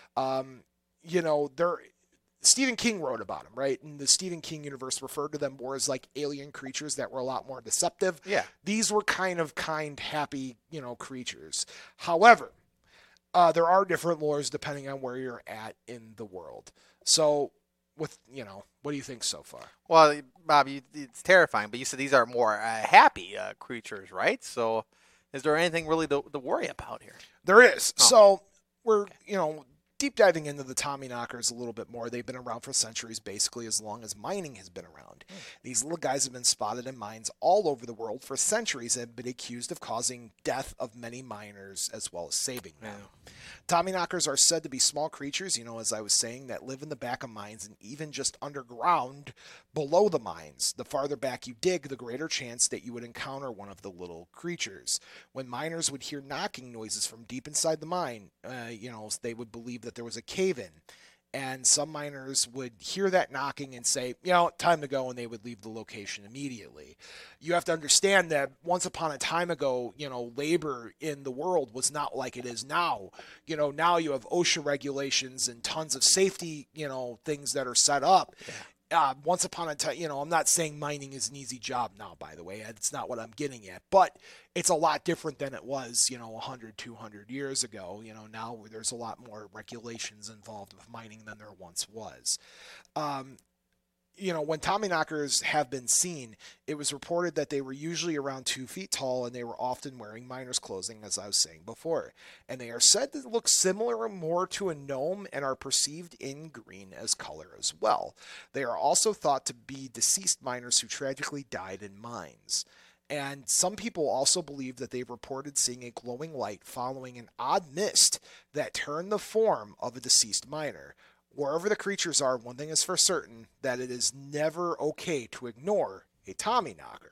Stephen King wrote about them, right? And the Stephen King universe referred to them more as like alien creatures that were a lot more deceptive. Yeah. These were kind, happy, creatures. However, there are different lores depending on where you're at in the world. So, what do you think so far? Well, Bob, it's terrifying, but you said these are more happy creatures, right? So, is there anything really to worry about here? There is. Oh. So, we're, deep diving into the Tommyknockers a little bit more. They've been around for centuries, basically as long as mining has been around. These little guys have been spotted in mines all over the world for centuries and have been accused of causing death of many miners as well as saving them. Yeah. Tommyknockers are said to be small creatures, as I was saying, that live in the back of mines and even just underground below the mines. The farther back you dig, the greater chance that you would encounter one of the little creatures. When miners would hear knocking noises from deep inside the mine, they would believe that there was a cave-in. And some miners would hear that knocking and say, time to go, and they would leave the location immediately. You have to understand that once upon a time ago, labor in the world was not like it is now. Now you have OSHA regulations and tons of safety, things that are set up. Yeah. Once upon a time, I'm not saying mining is an easy job now, by the way. It's not what I'm getting at. But it's a lot different than it was, 100, 200 years ago. Now there's a lot more regulations involved with mining than there once was. When Tommyknockers have been seen, it was reported that they were usually around 2 feet tall and they were often wearing miners' clothing, as I was saying before. And they are said to look similar more to a gnome and are perceived in green as color as well. They are also thought to be deceased miners who tragically died in mines. And some people also believe that they've reported seeing a glowing light following an odd mist that turned the form of a deceased miner. Wherever the creatures are, one thing is for certain, that it is never okay to ignore a Tommyknocker.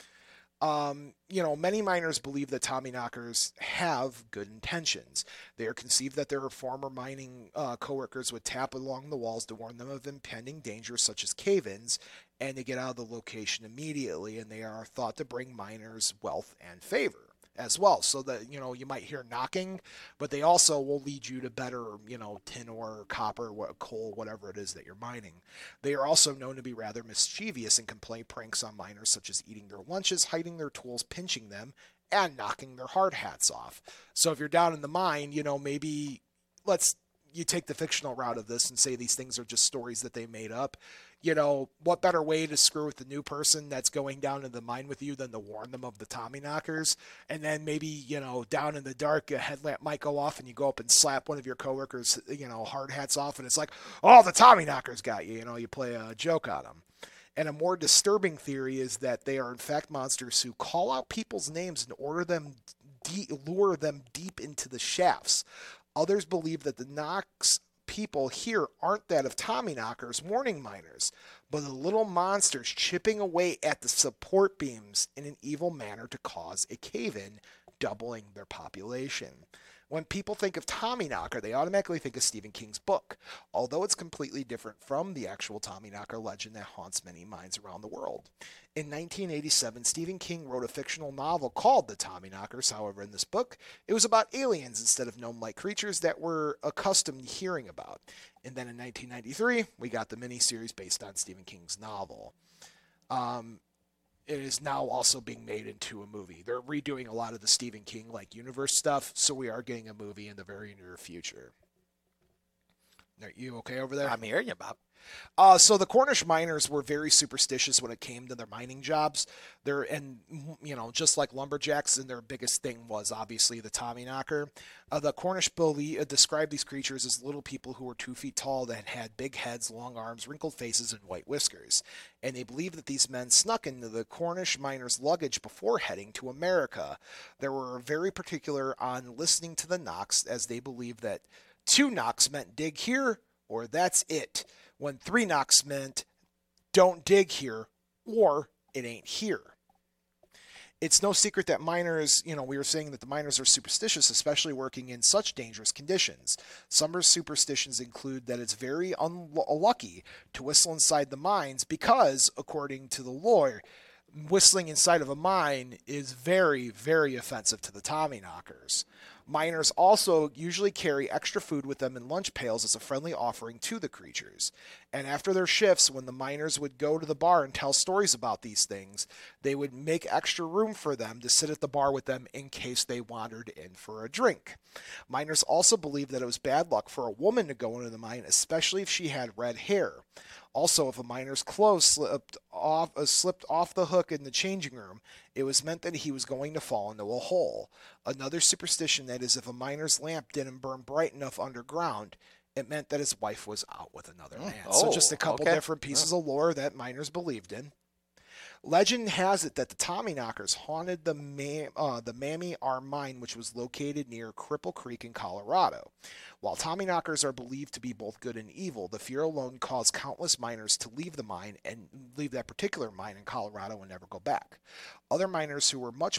Many miners believe that Tommyknockers have good intentions. They are conceived that their former mining coworkers would tap along the walls to warn them of impending dangers such as cave-ins and to get out of the location immediately, and they are thought to bring miners wealth and favor as well, so that you might hear knocking, but they also will lead you to better tin ore, copper, coal, whatever it is that you're mining. They are also known to be rather mischievous and can play pranks on miners, such as eating their lunches, hiding their tools, pinching them, and knocking their hard hats off. So if you're down in the mine, maybe let's you take the fictional route of this and say these things are just stories that they made up, you know, what better way to screw with the new person that's going down in the mine with you than to warn them of the Tommyknockers? And then maybe, you know, down in the dark, a headlamp might go off and you go up and slap one of your coworkers, you know, hard hats off, and it's like, oh, the Tommyknockers got you. You know, you play a joke on them. And a more disturbing theory is that they are in fact monsters who call out people's names and lure them deep into the shafts. Others believe that the knocks people hear aren't that of Tommyknockers warning miners, but the little monsters chipping away at the support beams in an evil manner to cause a cave-in, doubling their population. When people think of Tommyknocker, they automatically think of Stephen King's book, although it's completely different from the actual Tommyknocker legend that haunts many minds around the world. In 1987, Stephen King wrote a fictional novel called The Tommyknockers. However, in this book, it was about aliens instead of gnome-like creatures that we're accustomed to hearing about. And then in 1993, we got the miniseries based on Stephen King's novel. It is now also being made into a movie. They're redoing a lot of the Stephen King like universe stuff, so we are getting a movie in the very near future. Are you okay over there? I'm hearing you, Bob. So the Cornish miners were very superstitious when it came to their mining jobs. And just like lumberjacks, and their biggest thing was obviously the Tommyknocker. The Cornish described these creatures as little people who were 2 feet tall that had big heads, long arms, wrinkled faces, and white whiskers. And they believed that these men snuck into the Cornish miners' luggage before heading to America. They were very particular on listening to the knocks, as they believed that 2 knocks meant dig here or that's it, when 3 knocks meant don't dig here or it ain't here. It's no secret that miners, we were saying that the miners are superstitious, especially working in such dangerous conditions. Some superstitions include that it's very unlucky to whistle inside the mines because, according to the lore, whistling inside of a mine is very, very offensive to the Tommyknockers. Miners also usually carry extra food with them in lunch pails as a friendly offering to the creatures. And after their shifts, when the miners would go to the bar and tell stories about these things, they would make extra room for them to sit at the bar with them in case they wandered in for a drink. Miners also believed that it was bad luck for a woman to go into the mine, especially if she had red hair. Also, if a miner's clothes slipped off the hook in the changing room, it was meant that he was going to fall into a hole. Another superstition that is if a miner's lamp didn't burn bright enough underground, it meant that his wife was out with another man. So just a couple different pieces of lore that miners believed in. Legend has it that the Tommyknockers haunted the Mammy R mine, which was located near Cripple Creek in Colorado. While Tommyknockers are believed to be both good and evil, the fear alone caused countless miners to leave the mine and leave that particular mine in Colorado and never go back. Other miners who were much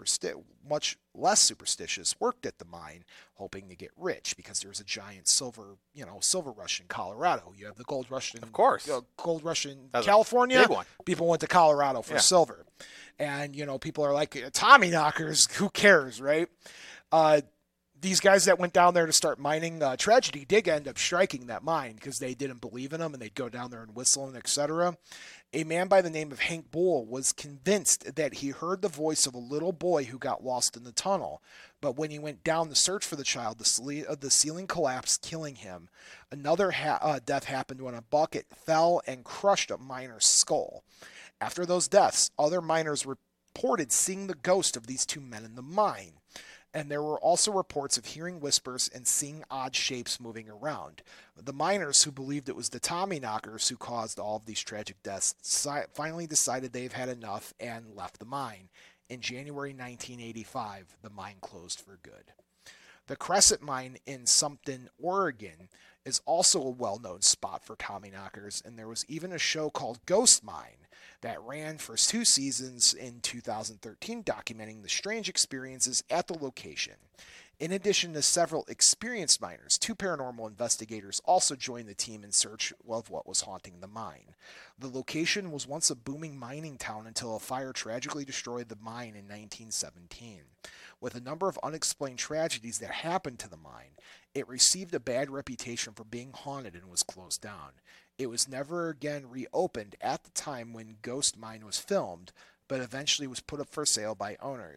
less superstitious worked at the mine, hoping to get rich because there was a giant silver rush in Colorado. You have the gold rush in, of course, gold rush in California. Big one. People went to Colorado for silver, and People are like, Tommyknockers, who cares, right? These guys that went down there to start mining, tragedy did end up striking that mine because they didn't believe in them and they'd go down there and whistle and etc. A man by the name of Hank Bull was convinced that he heard the voice of a little boy who got lost in the tunnel. But when he went down to search for the child, the ceiling collapsed, killing him. Another death happened when a bucket fell and crushed a miner's skull. After those deaths, other miners reported seeing the ghost of these 2 men in the mine. And there were also reports of hearing whispers and seeing odd shapes moving around. The miners, who believed it was the Tommyknockers who caused all of these tragic deaths, finally decided they've had enough and left the mine. In January 1985, the mine closed for good. The Crescent Mine in Sumpton, Oregon, is also a well-known spot for Tommyknockers, and there was even a show called Ghost Mine that ran for 2 seasons in 2013, documenting the strange experiences at the location. In addition to several experienced miners, 2 paranormal investigators also joined the team in search of what was haunting the mine. The location was once a booming mining town until a fire tragically destroyed the mine in 1917. With a number of unexplained tragedies that happened to the mine, it received a bad reputation for being haunted and was closed down. It was never again reopened at the time when Ghost Mine was filmed, but eventually was put up for sale by owners.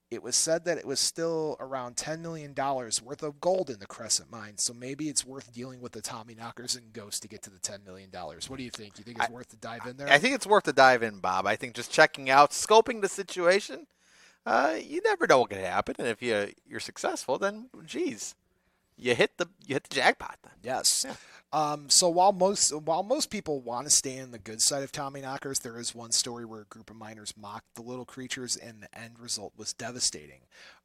it was said that it was still around $10 million worth of gold in the Crescent Mine. So maybe it's worth dealing with the Tommyknockers and Ghost to get to the $10 million. What do you think? You think it's worth to dive in there? I think it's worth to dive in, Bob. I think just checking out, scoping the situation, you never know what can happen. And if you're successful, then, geez, you hit the jackpot then. Yes. Yeah. So while most people want to stay on the good side of Tommyknockers, there is one story where a group of miners mocked the little creatures, and the end result was devastating.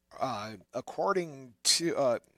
According to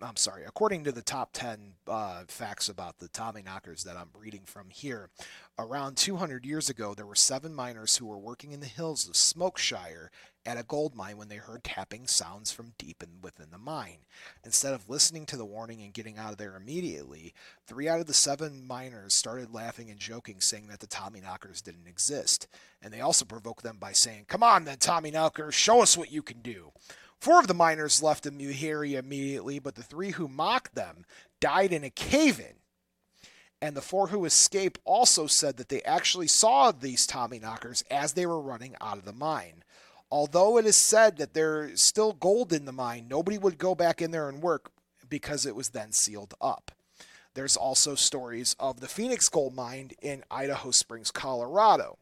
the top 10 facts about the Tommyknockers that I'm reading from here, around 200 years ago, there were 7 miners who were working in the hills of Smokeshire at a gold mine when they heard tapping sounds from deep within the mine. Instead of listening to the warning and getting out of there immediately, 3 out of the 7 miners started laughing and joking, saying that the Tommyknockers didn't exist. And they also provoked them by saying, "Come on then, Tommyknockers, show us what you can do." 4 of the miners left the area immediately, but the 3 who mocked them died in a cave-in. And the 4 who escaped also said that they actually saw these Tommyknockers as they were running out of the mine. Although it is said that there's still gold in the mine, nobody would go back in there and work because it was then sealed up. There's also stories of the Phoenix Gold Mine in Idaho Springs, Colorado.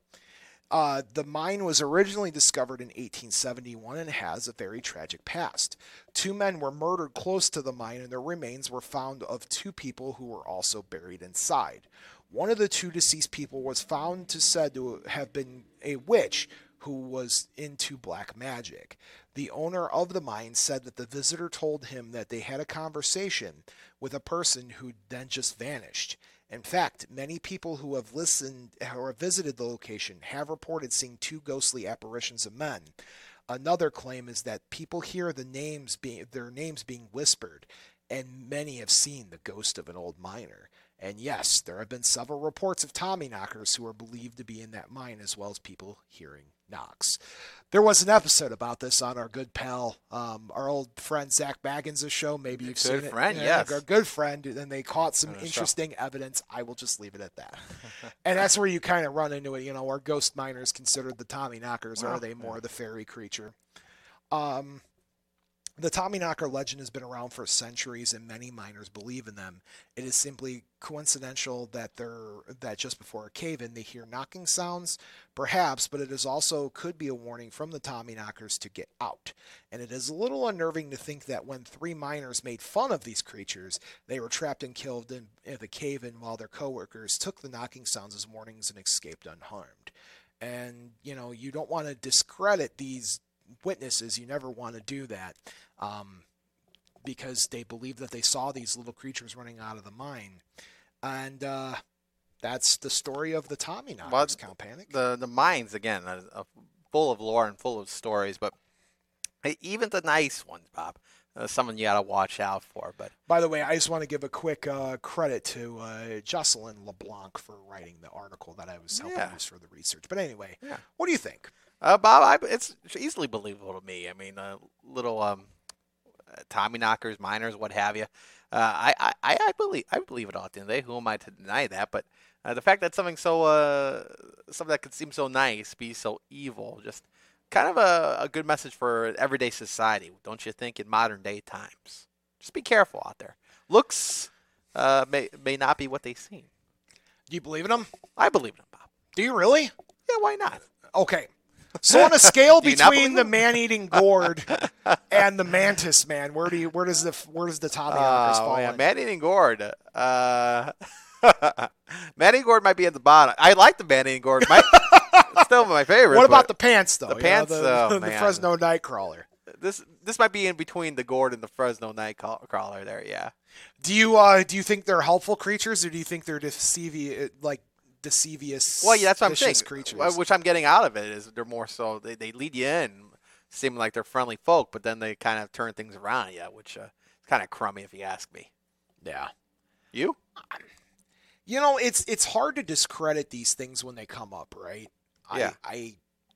The mine was originally discovered in 1871 and has a very tragic past. 2 men were murdered close to the mine, and their remains were found of 2 people who were also buried inside. One of the 2 deceased people was found said to have been a witch who was into black magic. The owner of the mine said that the visitor told him that they had a conversation with a person who then just vanished. In fact, many people who have listened or visited the location have reported seeing 2 ghostly apparitions of men. Another claim is that people hear their names being whispered, and many have seen the ghost of an old miner. And yes, there have been several reports of Tommyknockers who are believed to be in that mine, as well as people hearing knocks. There was an episode about this on our good pal, our old friend Zach Baggins' show. Maybe you've seen it. Good friend, yes. Our good friend, and they caught some interesting evidence. I will just leave it at that. And that's where you kind of run into it. You know, are ghost miners considered the Tommyknockers, or are they more the fairy creature? The Tommyknocker legend has been around for centuries, and many miners believe in them. It is simply coincidental that just before a cave-in they hear knocking sounds, perhaps, but it is also could be a warning from the Tommyknockers to get out. And it is a little unnerving to think that when 3 miners made fun of these creatures, they were trapped and killed in the cave-in while their coworkers took the knocking sounds as warnings and escaped unharmed. And, you know, you don't want to discredit these witnesses. You never want to do that, because they believe that they saw these little creatures running out of the mine. And that's the story of the Tommyknockers, Count Panic. The mines, again, are full of lore and full of stories, but even the nice ones, Bob, someone you got to watch out for. But by the way, I just want to give a quick credit to Jocelyn LeBlanc for writing the article that I was helping use for the research. But anyway, what do you think? Bob, it's easily believable to me. I mean, little Tommyknockers, miners, what have you. I believe it all at the end of the day. Who am I to deny that? But the fact that something that could seem so nice be so evil, just kind of a good message for everyday society, don't you think? In modern day times, just be careful out there. Looks may not be what they seem. Do you believe in them? I believe in them, Bob. Do you really? Yeah, why not? Okay. So on a scale between the man-eating gourd and the mantis man, where does the Tommyknockers fall in? Man-eating gourd. Man-eating gourd might be at the bottom. I like the man-eating gourd. It's still my favorite. What about the pants, though? The pants, the Fresno Nightcrawler. This might be in between the gourd and the Fresno Nightcrawler. There, yeah. Do you think they're helpful creatures, or do you think they're deceivious well, yeah, that's what I'm saying. Creatures? Which I'm getting out of it is they're more so they lead you in, seeming like they're friendly folk, but then they kind of turn things around, which is kind of crummy if you ask me. Yeah. You? You know, it's hard to discredit these things when they come up, right? Yeah. I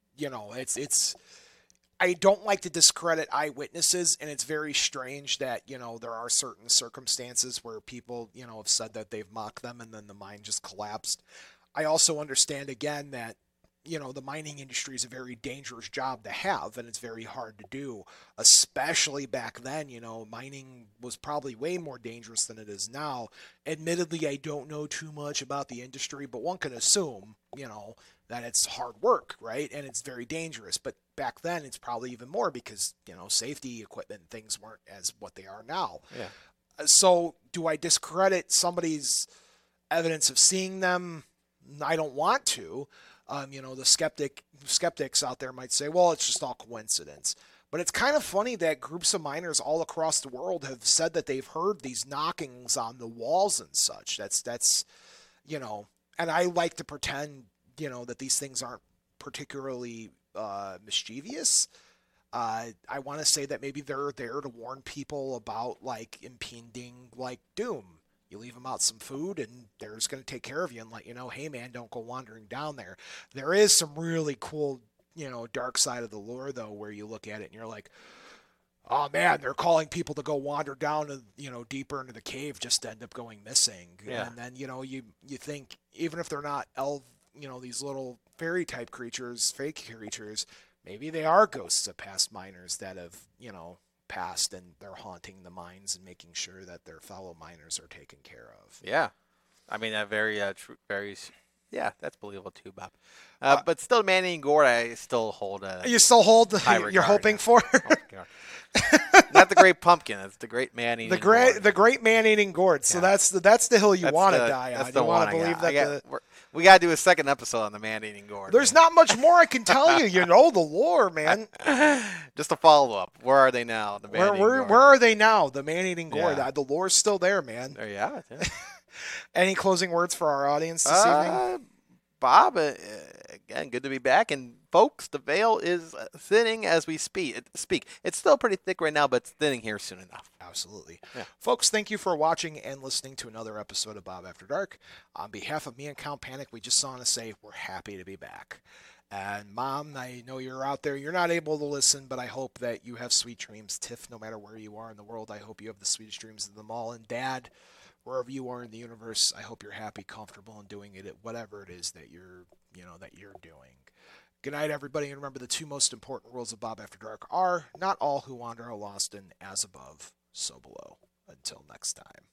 don't like to discredit eyewitnesses, and it's very strange that, there are certain circumstances where people, have said that they've mocked them and then the mine just collapsed. I also understand, again, that, the mining industry is a very dangerous job to have, and it's very hard to do, especially back then. Mining was probably way more dangerous than it is now. Admittedly, I don't know too much about the industry, but one can assume, that it's hard work, right? And it's very dangerous. But back then, it's probably even more because, safety equipment and things weren't as what they are now. Yeah. So do I discredit somebody's evidence of seeing them? I don't want to. The skeptics out there might say, well, it's just all coincidence. But it's kind of funny that groups of miners all across the world have said that they've heard these knockings on the walls and such. That's and I like to pretend, that these things aren't particularly mischievous. I want to say that maybe they're there to warn people about impending doom. You leave them out some food and they're just going to take care of you and let you know, hey man, don't go wandering down there. There is some really cool, dark side of the lore though, where you look at it and you're like, oh man, they're calling people to go wander down, deeper into the cave just to end up going missing. Yeah. And then, you think even if they're not these little fairy type creatures, fake creatures, maybe they are ghosts of past miners that have, passed and they're haunting the mines and making sure that their fellow miners are taken care of. Yeah. I mean, that very true, yeah, that's believable too, Bob. But still, man-eating gourd, I still hold. You still hold high you're regard, hoping yeah. for? Not the great pumpkin. It's the great man-eating. The great man-eating gourd. So Yeah. that's the hill you want to die on. That's the You one want to believe that we got to do a second episode on the man-eating gourd. there's not much more I can tell you. You know the lore, man. Just a follow-up. Where are they now? The man-eating gourd. Where are they now? The man-eating gourd. Yeah. The lore's still there, man. There you have it. Yeah. Any closing words for our audience this evening? Bob, again, good to be back. And folks, the veil is thinning as we speak. It's still pretty thick right now, but it's thinning here soon enough. Absolutely. Yeah. Folks, thank you for watching and listening to another episode of Bob After Dark. On behalf of me and Count Panic, we just want to say we're happy to be back. And Mom, I know you're out there. You're not able to listen, but I hope that you have sweet dreams. Tiff, no matter where you are in the world, I hope you have the sweetest dreams of them all. And Dad, wherever you are in the universe, I hope you're happy, comfortable, and doing it at whatever it is that you're doing. Good night, everybody, and remember the two most important rules of Bob After Dark are: not all who wander are lost, and as above, so below. Until next time.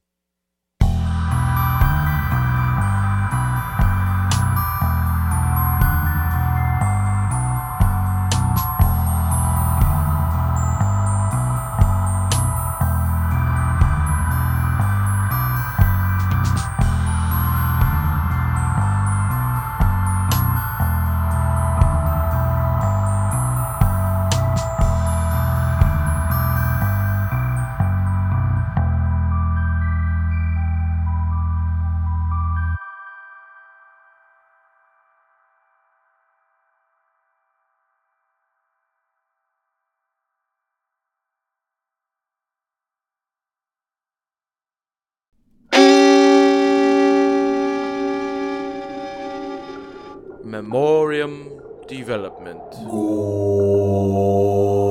Memoriam Development. Gold.